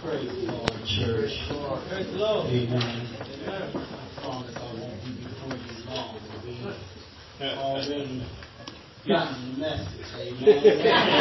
Praise the Lord, church. Praise the Lord. Amen. I promise I won't be before you long. We already gotten the message. Amen.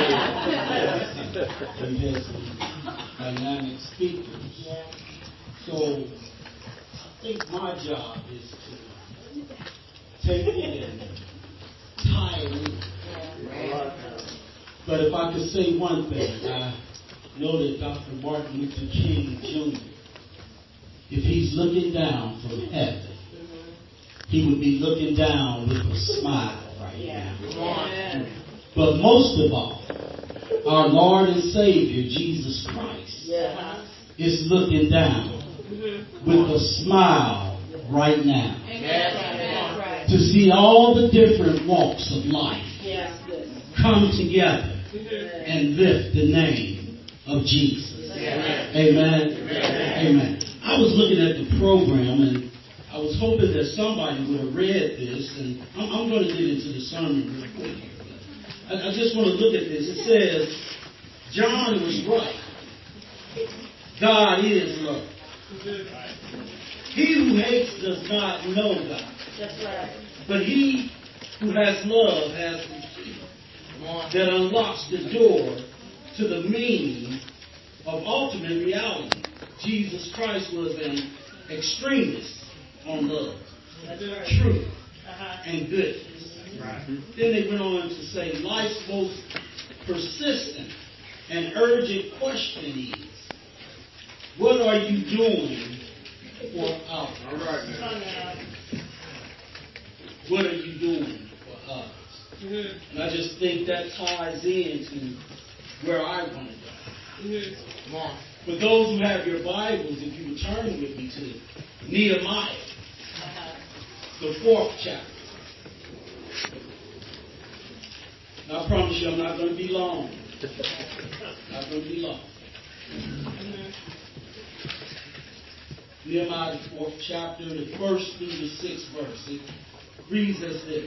We had some dynamic speakers. So I think my job is to take it and tie it in. But if I could say one thing, I know that Dr. Martin Luther King Jr., if he's looking down from heaven, he would be looking down with a smile right now. But most of all, our Lord and Savior, Jesus Christ, is looking down with a smile right now. To see all the different walks of life come together and lift the name of Jesus. Amen. Amen. I was looking at the program and I was hoping that somebody would have read this, and I'm going to get into the sermon real quick here. But I just want to look at this. It says, John was right. God is love. He who hates does not know God. That's right. But he who has love has the key that unlocks the door to the meaning of ultimate reality. Jesus Christ was an extremist on love, truth, and goodness. Then they went on to say life's most persistent and urgent question is, what are you doing for others? What are you doing for others? And I just think that ties into where I want to go. For those who have your Bibles, if you would turn with me to Nehemiah, the 4th chapter. And I promise you I'm not going to be long. Not going to be long. Nehemiah, the 4th chapter, the 1st through the 6th verse. It reads as this.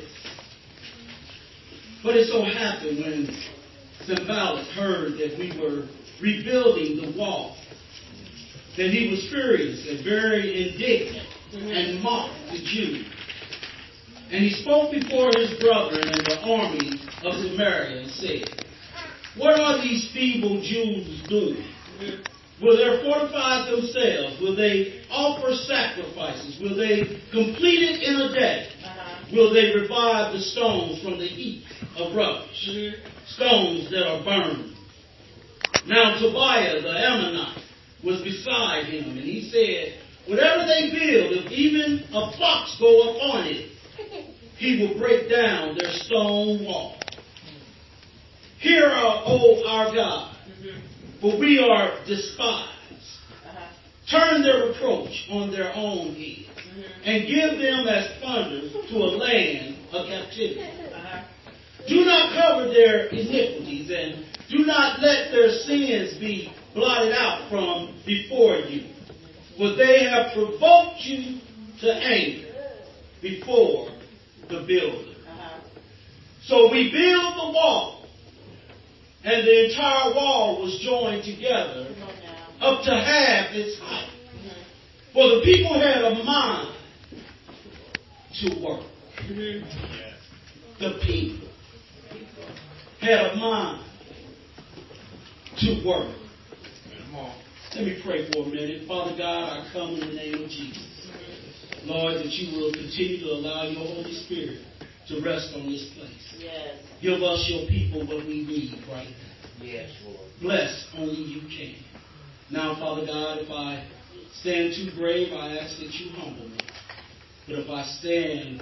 But it so happened when Sanballat heard that we were rebuilding the wall, that he was furious and very indignant and mocked the Jews. And he spoke before his brethren and the army of Samaria and said, what are these feeble Jews doing? Will they fortify themselves? Will they offer sacrifices? Will they complete it in a day? Will they revive the stones from the heap of rubbish? Stones that are burned. Now Tobiah the Ammonite was beside him, and he said, whatever they build, if even a fox go up on it, he will break down their stone wall. Hear, our God, for we are despised. Turn their reproach on their own head, and give them as plunder to a land of captivity. Do not cover their iniquities, and do not let their sins be blotted out from before you. For they have provoked you to anger before the builder. So we build the wall, and the entire wall was joined together up to half its height. For the people had a mind to work. The people had a mind to work. Let me pray for a minute. Father God, I come in the name of Jesus. Lord, that you will continue to allow your Holy Spirit to rest on this place. Yes. Give us, your people, what we need right now. Yes, Lord. Bless only you can. Now, Father God, if I stand too brave, I ask that you humble me. But if I stand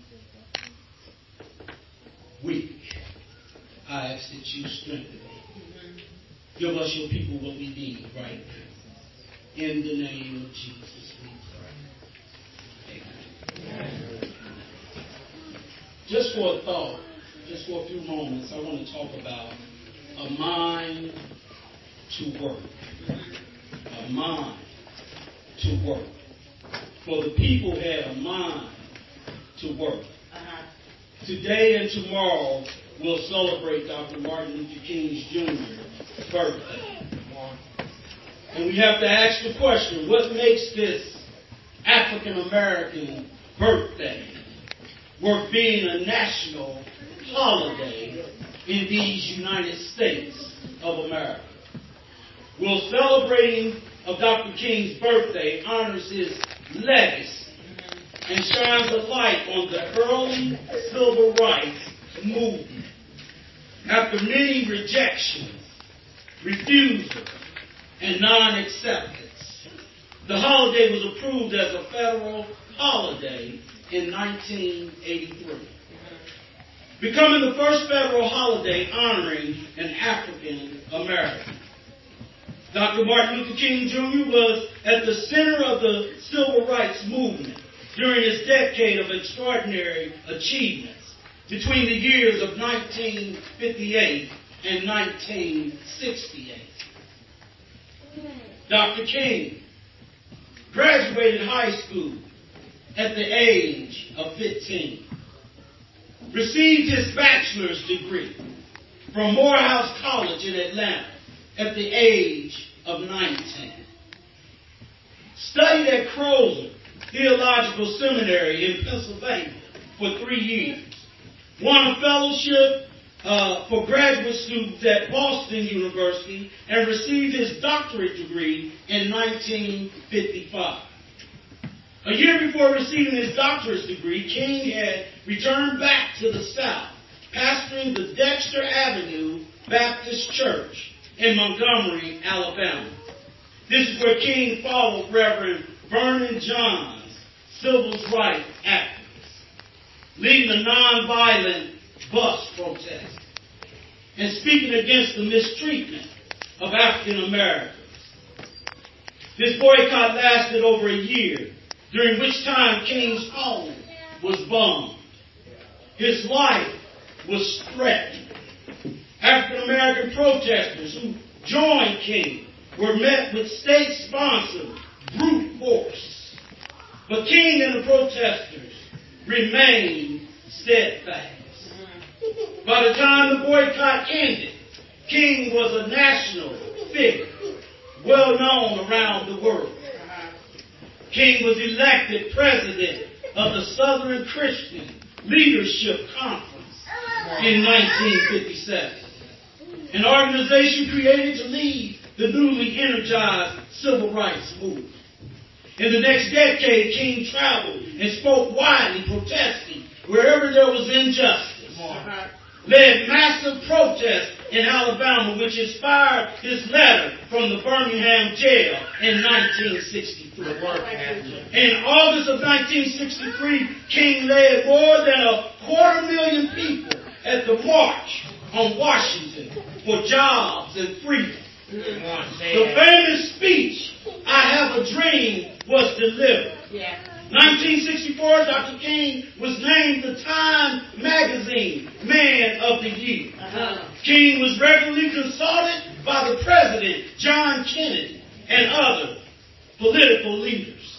weak, I ask that you strengthen me. Give us, your people, what we need right now. In the name of Jesus, we pray. Amen. Just for a thought, just for a few moments, I want to talk about a mind to work. A mind to work. For the people had a mind to work. Today and tomorrow we'll celebrate Dr. Martin Luther King Jr.'s birthday. And we have to ask the question, what makes this African American birthday worth being a national holiday in these United States of America? Well, celebrating of Dr. King's birthday honors his legacy and shines a light on the early civil rights movement. After many rejections, refusal, and non-acceptance, the holiday was approved as a federal holiday in 1983, becoming the first federal holiday honoring an African American. Dr. Martin Luther King Jr. was at the center of the civil rights movement during his decade of extraordinary achievements between the years of 1958 and 1968. Dr. King graduated high school at the age of 15, received his bachelor's degree from Morehouse College in Atlanta at the age of 19, studied at Crozer Theological Seminary in Pennsylvania for 3 years, won a fellowship for graduate students at Boston University, and received his doctorate degree in 1955. A year before receiving his doctorate degree, King had returned back to the South, pastoring the Dexter Avenue Baptist Church in Montgomery, Alabama. This is where King followed Reverend Vernon Johns, civil rights activist, leading a nonviolent bus protest and speaking against the mistreatment of African Americans. This boycott lasted over a year, during which time King's home was bombed. His life was threatened. African American protesters who joined King were met with state-sponsored brute force. But King and the protesters remained steadfast. By the time the boycott ended, King was a national figure, well known around the world. King was elected president of the Southern Christian Leadership Conference in 1957, an organization created to lead the newly energized civil rights movement. In the next decade, King traveled and spoke widely, protesting wherever there was injustice. Led massive protests in Alabama, which inspired his letter from the Birmingham jail in 1963. In August of 1963, King led more than 250,000 people at the March on Washington for jobs and freedom. The famous speech, "I Have a Dream," was delivered. 1964, Dr. King was named the Time Magazine Man of the Year. King was regularly consulted by the President, John Kennedy, and other political leaders.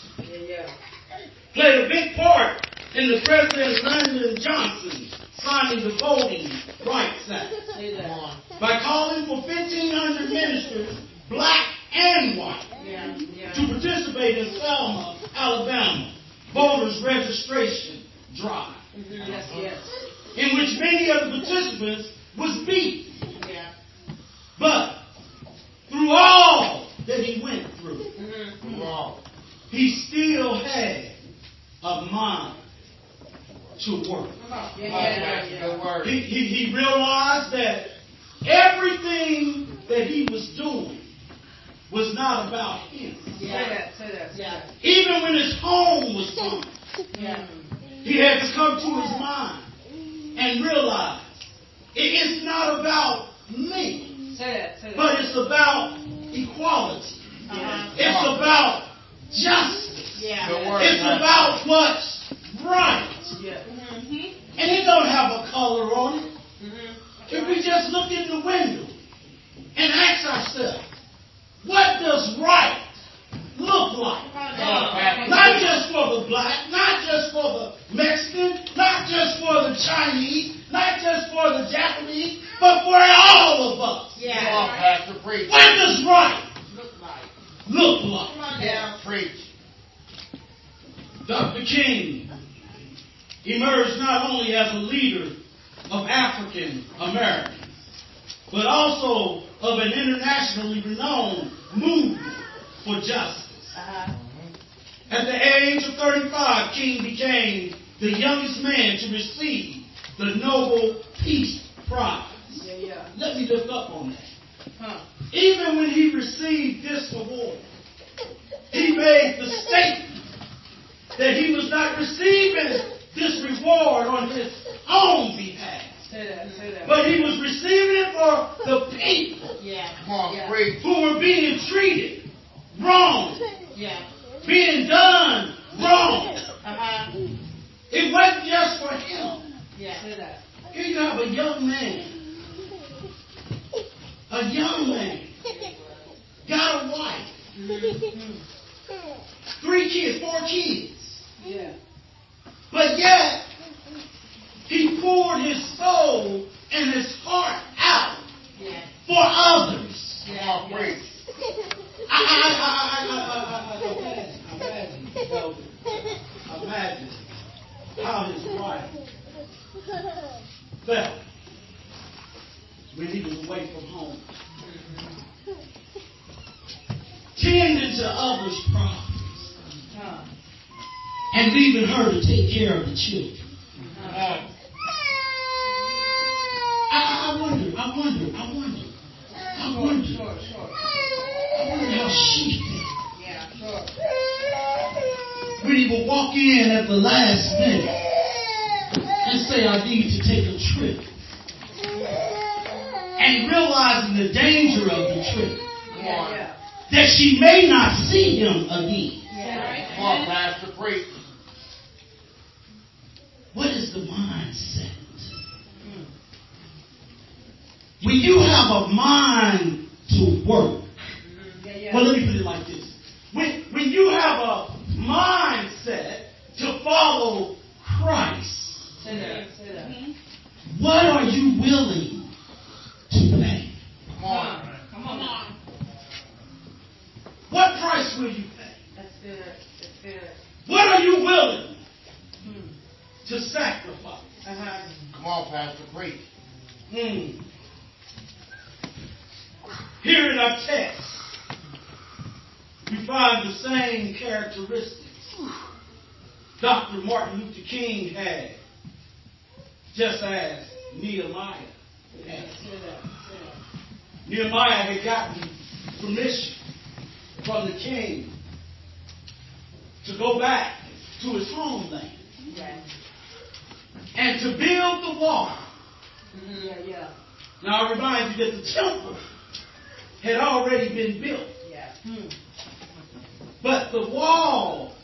Played a big part in the President Lyndon Johnson signing the Voting Rights Act by calling for 1,500 ministers, black and white, to participate in Selma, Alabama, voters registration drive, in which many of the participants was beat. But through all that he went through, he still had a mind to work. He realized that everything that he was doing was not about him. Even when his home was gone, he had to come to his mind and realize it's not about me, but it's about equality. It's about justice. It's about what's right. And it don't have a color on it. If we just look in the window and ask ourselves, what does right look like? Not just for the black, not just for the Mexican, not just for the Chinese, not just for the Japanese, but for all of us. What does right look like? Preach. Dr. King emerged not only as a leader of African Americans, but also of an internationally renowned movement for justice. At the age of 35, King became the youngest man to receive the Nobel Peace Prize. Let me lift up on that. Even when he received this award, he made the statement that he was not receiving this reward on his own behalf. Say that. But he was receiving it for the people who were being treated wrong, being done wrong. It wasn't just for him. Here you have a young man, got a wife, 3 kids, 4 kids. But yet, he poured his soul and his heart out for others. Imagine how his wife felt when he was away from home, tending to others' problems, and leaving her to take care of the children. I wonder how she felt. When he would walk in at the last minute and say, I need to take a trip. And realizing the danger of the trip. That she may not see him again. Come on, Pastor, preach. What is the mindset? When you have a mind to work. Well, let me put it like this. When you have a mindset to follow Christ, what are you willing to pay? Come on. What price will you pay? That's good. What are you willing to sacrifice? Come on, Pastor, preach. Here in our text, we find the same characteristics Dr. Martin Luther King had, just as Nehemiah had. Nehemiah had gotten permission from the king to go back to his homeland and to build the wall. Now I remind you that the temple had already been built. But the wall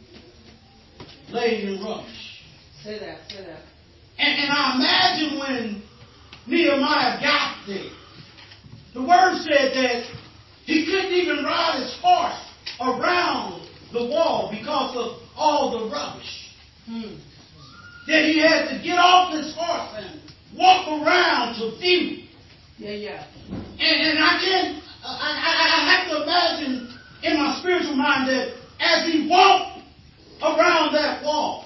lay in rubbish. Say that. And I imagine when Nehemiah got there, the word said that he couldn't even ride his horse around the wall because of all the rubbish. That he had to get off his horse and walk around to view. And I have to imagine in my spiritual mind that as he walked around that wall,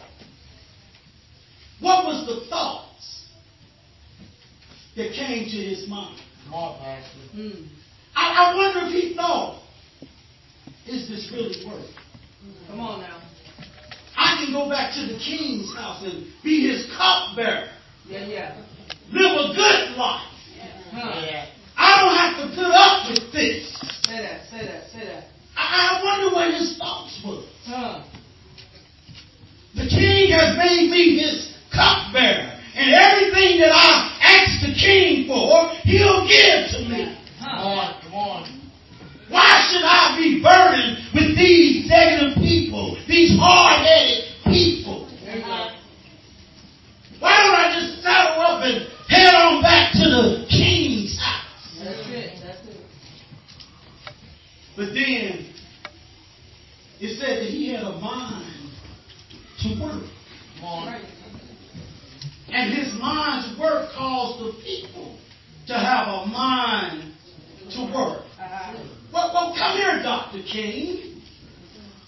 what was the thoughts that came to his mind? Come on, Pastor. I wonder if he thought, is this really worth it? Come on now. I can go back to the king's house and be his cupbearer. Live a good life. I don't have to put up with this. Say that. I wonder what his thoughts were. The king has made me his cupbearer, and everything that I ask the king for, he'll give to me. Come on. Why should I be burdened with these negative people, these hard-headed people? Why don't I just saddle up and head on back to the king's house? That's it. But then it said that he had a mind to work. Come on. And his mind to work caused the people to have a mind to work. Well, come here, Dr. King.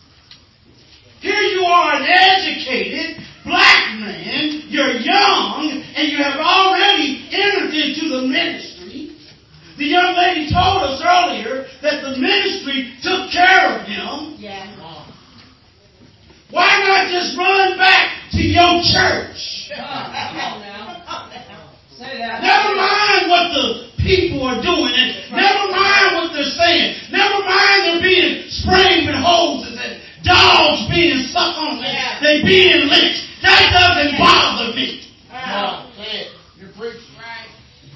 Here you are, an educated black man. You're young, and you have already entered into the ministry. The young lady told us earlier that the ministry took care of him. Yeah. Come on. Why not just run back to your church? Come on now. Say that. Never mind what the people are doing, and never mind what they're saying. Never mind they're being sprayed with hoses and dogs being sucked on them. Yeah. They being lynched. That doesn't bother me. Come on. Say it. You're preaching. Right.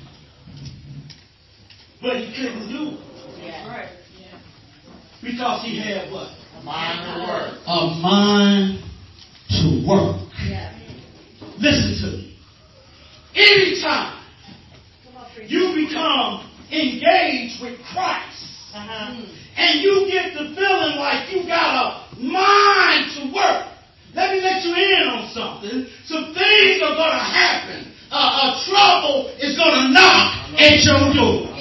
But he couldn't do it Yeah. Right. because he had what? A mind to work. A mind to work. Yeah. Listen to me. Anytime you become engaged with Christ, and you get the feeling like you got a mind to work, let me let you in on something. Some things are going to happen. Trouble is going to knock at your door.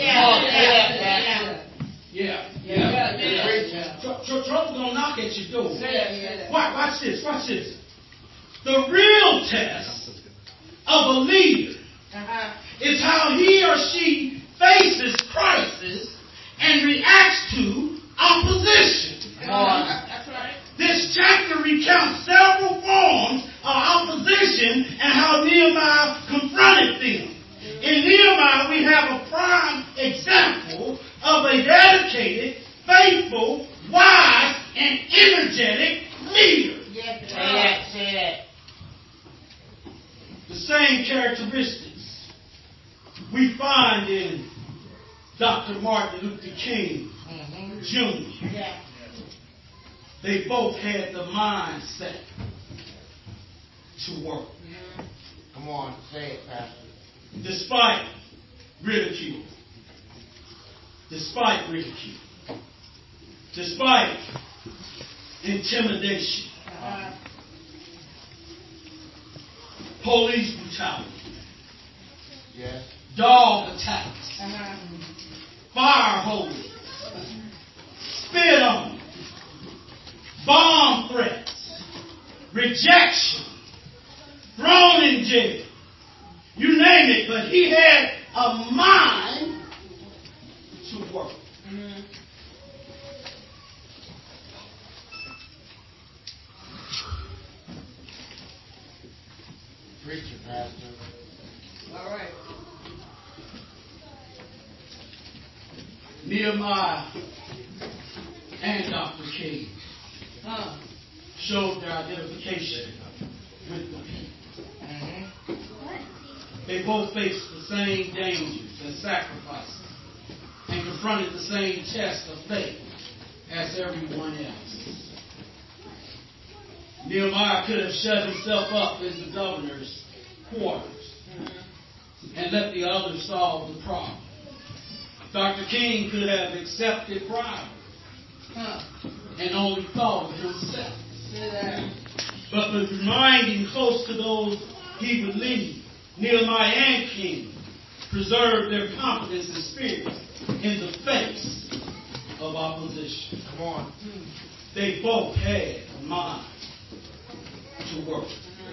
Trouble's going to knock at your door. Watch this. The real test of a leader is how he or she faces crisis and reacts to opposition. That's right. This chapter recounts several forms of opposition and how Nehemiah confronted them. In Nehemiah, we have a prime example of a dedicated, faithful, wise, and energetic leader. Say that. The same characteristics we find in Dr. Martin Luther King Jr. Yeah. They both had the mindset to work. Come on. Say it, Pastor. Despite ridicule. Despite intimidation. Police brutality. Yes. Dog attacks. Fire hoses. Spit on. Bomb threats. Rejection. Thrown in jail. You name it, but he had a mind to work. Preacher, Pastor. All right. Nehemiah and Dr. King showed their identification with the people. They both faced the same dangers and sacrifices and confronted the same test of faith as everyone else. Nehemiah could have shut himself up in the governor's quarters and let the others solve the problem. Dr. King could have accepted bribery and only thought of himself. But by remaining close to those he would lead, Nehemiah and King preserved their confidence and spirit in the face of opposition. Come on. They both had a mind to work.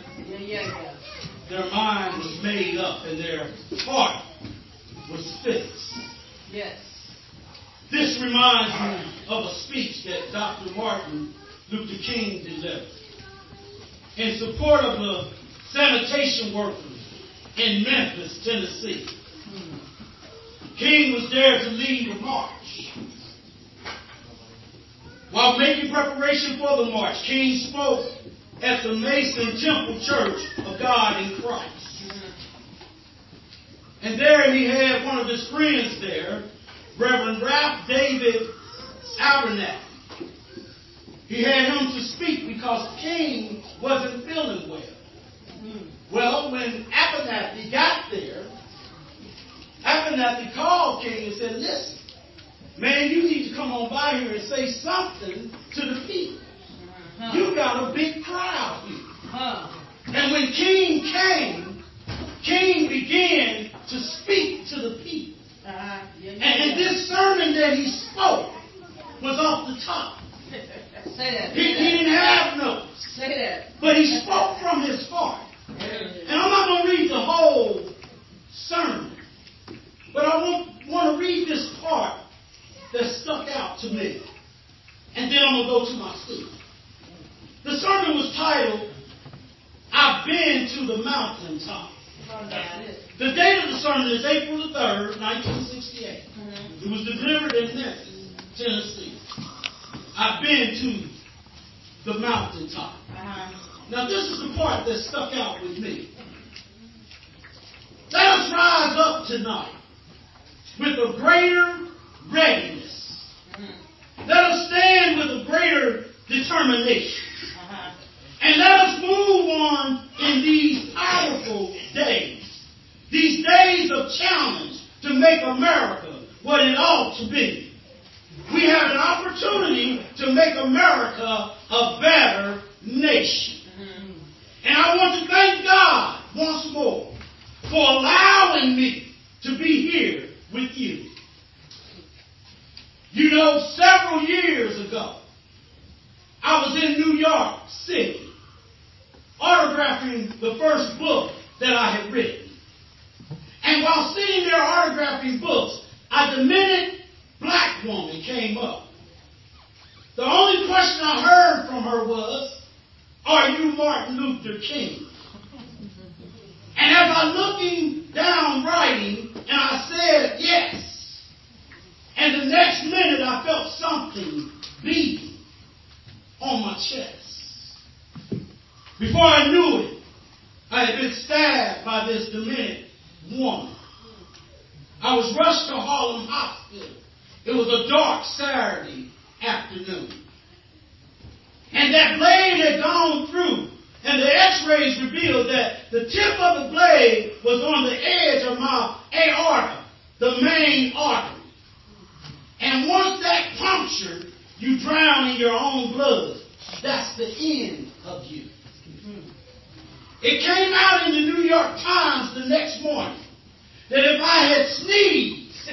Their mind was made up and their heart was fixed. Yes. This reminds me of a speech that Dr. Martin Luther King delivered in support of the sanitation workers in Memphis, Tennessee. King was there to lead a march. While making preparation for the march, King spoke at the Mason Temple Church of God in Christ. And there he had one of his friends there, Reverend Ralph David Abernathy. He had him to speak because King wasn't feeling well. Well, when Abernathy got there, Abernathy called King and said, listen, man, you need to come on by here and say something to the people. You got a big crowd here. And when King came, King began to speak to the people. And this sermon that he spoke was off the top. Say that. He didn't have notes. Say that. But he spoke from his heart. And I'm not going to read the whole sermon. But I want to read this part that stuck out to me. And then I'm going to go to my seat. The sermon was titled, I've Been to the Mountaintop. The date of the sermon is April the 3rd, 1968. It was delivered in Memphis, Tennessee. I've been to the mountaintop. Now this is the part that stuck out with me. Let us rise up tonight with a greater readiness. Let us stand with a greater determination. And let us move on in these powerful days. These days of challenge to make America what it ought to be. We have an opportunity to make America a better nation. And I want to thank God once more for allowing me to be here with you. You know, several years ago, I was in New York City autographing the first book that I had written. And while sitting there autographing books, a demented black woman came up. The only question I heard from her was, are you Martin Luther King? And as I looking down writing, and I said yes. And the next minute I felt something beating on my chest. Before I knew it, I had been stabbed by this demented woman. I was rushed to Harlem Hospital. It was a dark Saturday afternoon. And that blade had gone through, and the x-rays revealed that the tip of the blade was on the edge of my aorta, the main artery. And once that punctured, you drown in your own blood. That's the end of you. It came out in the New York Times the next morning that if I had sneezed,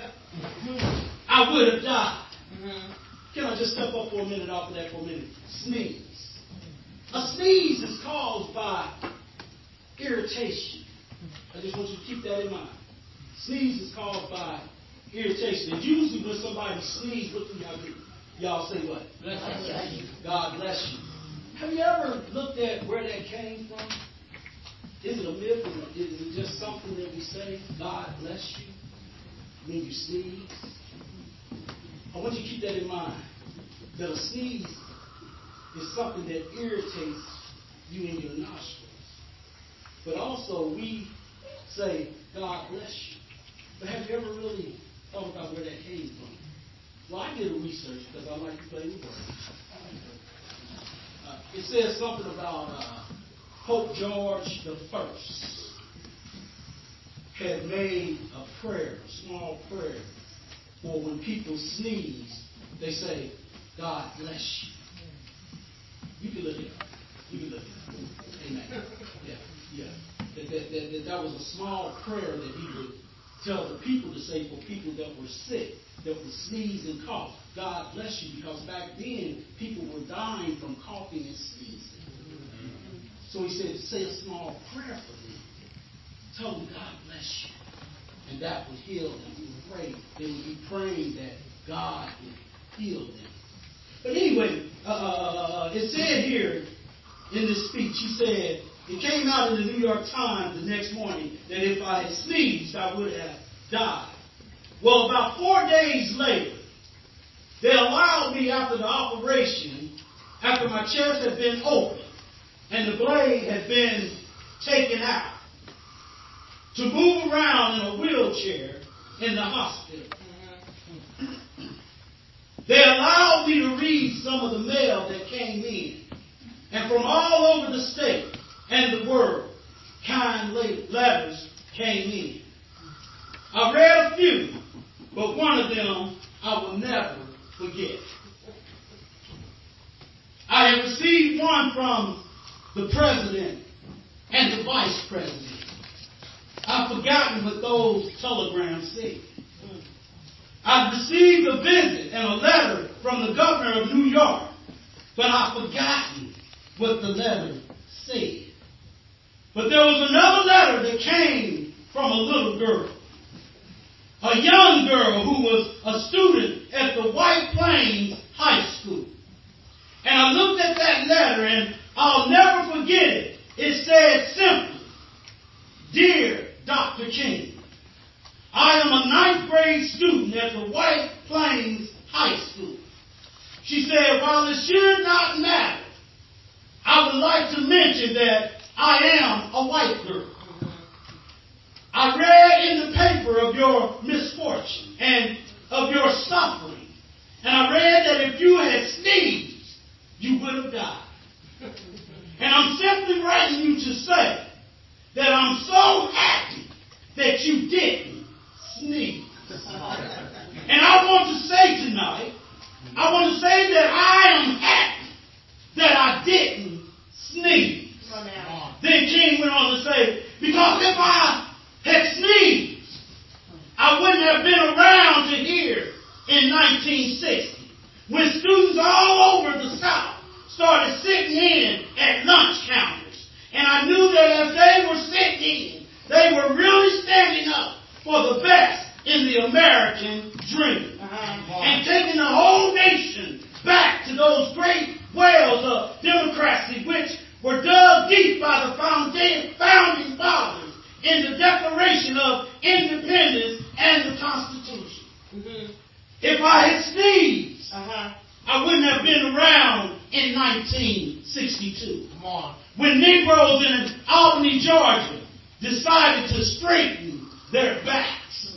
I would have died. Can I just step up for a minute off of that for a minute? Sneeze. A sneeze is caused by irritation. I just want you to keep that in mind. Sneeze is caused by irritation. And usually when somebody sneezes, what do y'all do? Y'all say what? Bless you. God bless you. Have you ever looked at where that came from? Is it a myth or is it just something that we say, God bless you, when you sneeze? I want you to keep that in mind. That a sneeze is something that irritates you in your nostrils. But also we say, God bless you. But have you ever really thought about where that came from? Well, I did a research because I like to play with words. It says something about Pope George I had made a prayer, a small prayer, for when people sneeze, they say, God bless you. You can look it up. You can look it up. Amen. Yeah. That was a small prayer that he would tell the people to say for people that were sick, that would sneeze and cough. God bless you, because back then people were dying from coughing and sneezing. So he said, say a small prayer for them. Tell them God bless you. And that would heal them. He would pray. They would be praying that God would heal them. But anyway, it said here in this speech, he said, it came out in the New York Times the next morning that if I had sneezed, I would have died. Well, about 4 days later, they allowed me after the operation, after my chest had been opened and the blade had been taken out, to move around in a wheelchair in the hospital. They allowed me to read some of the mail that came in. And from all over the state and the world, kind letters came in. I read a few, but one of them I will never forget. I have received one from the president and the vice president. I've forgotten what those telegrams said. I've received a visit and a letter from the governor of New York, but I've forgotten what the letter said. But there was another letter that came from a little girl, a young girl who was a student at the White Plains High School. And I looked at that letter, and I'll never forget it. It said simply, "Dear Dr. King, I am a 9th grade student at the White Plains High School." She said, "While it should not matter, I would like to mention that I am a white girl. I read in the paper of your misfortune and of your suffering, and I read that if you had sneezed, you would have died. And I'm simply writing you to say that I'm so happy that you didn't sneeze. And I want to say tonight, I want to say that I am happy that I didn't sneeze." Then King went on to say, "Because if I had sneezed, I wouldn't have been around to hear in 1960 when students all over the South started sitting in at lunch counters. And I knew that as they were sitting in, they were really standing up for the best in the American dream. And taking the whole nation back to those great wells of democracy which were dug deep by the founding fathers in the Declaration of Independence and the Constitution. If I had sneezed, I wouldn't have been around in 1962. When Negroes in Albany, Georgia decided to straighten their backs.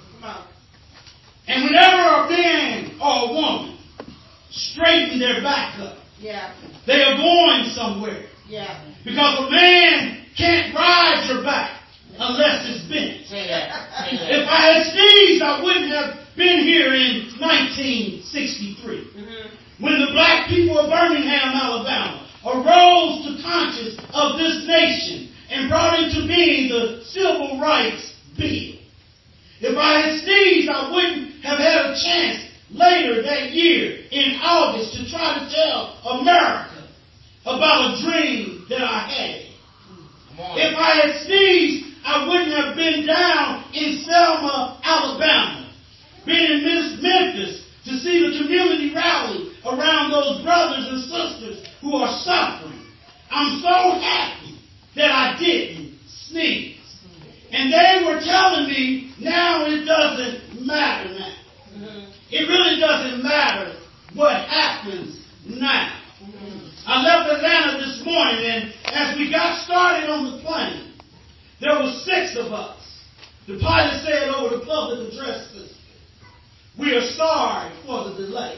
And whenever a man or a woman straighten their back up, they are going somewhere. Because a man can't ride your back unless it's bent. If I had sneezed, I wouldn't have been here in 1963. When the black people of Birmingham, Alabama arose to conscience of this nation and brought into being the Civil Rights Bill. If I had sneezed, I wouldn't have had a chance later that year in August to try to tell America about a dream that I had. If I had sneezed, I wouldn't have been down in Selma, Alabama, been in Memphis to see the community rally around those brothers and sisters who are suffering. I'm so happy that I didn't sneeze. And they were telling me now it doesn't matter now. It really doesn't matter what happens now. I left Atlanta this morning, and as we got started on the plane, there were 6 of us. The pilot said over the public address system, "We are sorry for the delay,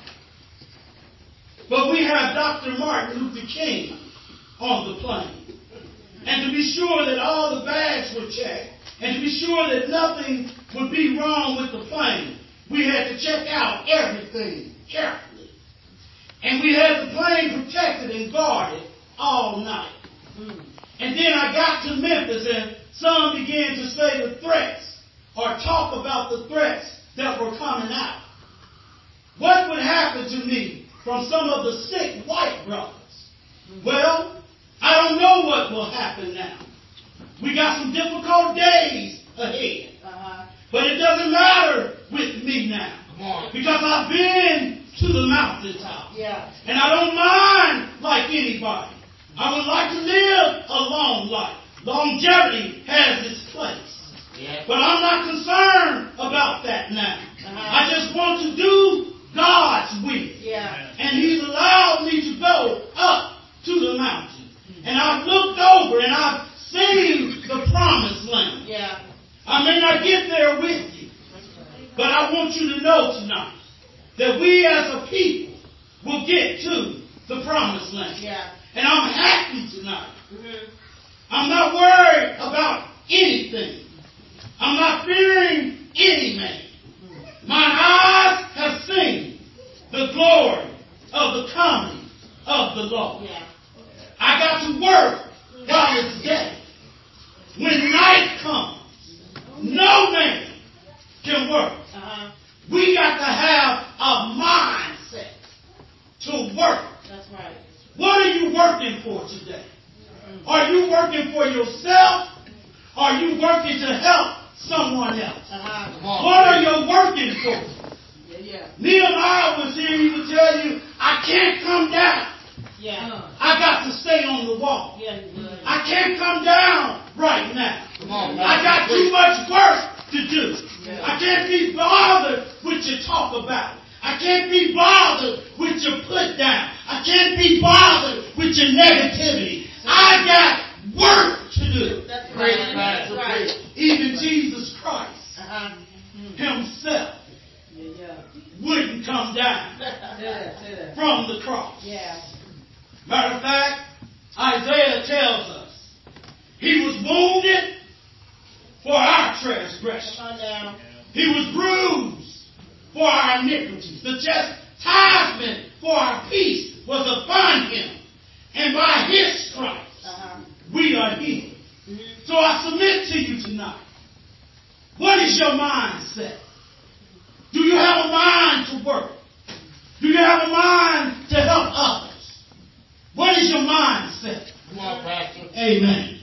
but we have Dr. Martin Luther King on the plane. And to be sure that all the bags were checked, and to be sure that nothing would be wrong with the plane, we had to check out everything carefully. And we had the plane protected and guarded all night. And then I got to Memphis, and some began to say the threats, or talk about the threats that were coming out. What would happen to me from some of the sick white brothers? Well, I don't know what will happen now. We got some difficult days ahead. But it doesn't matter with me now. Because I've been to the mountaintop. And I don't mind like anybody. I would like to live a long life. Longevity has its place. But I'm not concerned about that now. I just want to do God's will. And He's allowed me to go up to the mountain. And I've looked over and I've seen the promised land. I may not get there with you, but I want you to know tonight that we as a people will get to the promised land. And I'm happy tonight. I'm not worried about anything. I'm not fearing any man. My eyes have seen the glory of the coming of the Lord. I got to work while it's day. When night comes, no man can work. We got to have a mindset working for today? Are you working for yourself? Are you working to help someone else? Come on. What are you working for? Yeah. Nehemiah was here, he would tell you, I can't come down. Yeah. I got to stay on the wall. Yeah. I can't come down right now. Come on, I got Pastor. too much work to do. Yeah. I can't be bothered with your talk about. I can't be bothered with your put down. I can't be bothered with your negativity. I got work to do. That's Preach, right. Pastor, That's right. preach. Even Jesus Christ himself Yeah. wouldn't come down Say that. from the cross. Yeah. Matter of fact, Isaiah tells us he was wounded for our transgression. Come on down. He was bruised for our iniquities. The chastisement for our peace was upon him. And by his stripes, we are healed. So I submit to you tonight. What is your mindset? Do you have a mind to work? Do you have a mind to help others? What is your mindset? Come on, Pastor. Amen.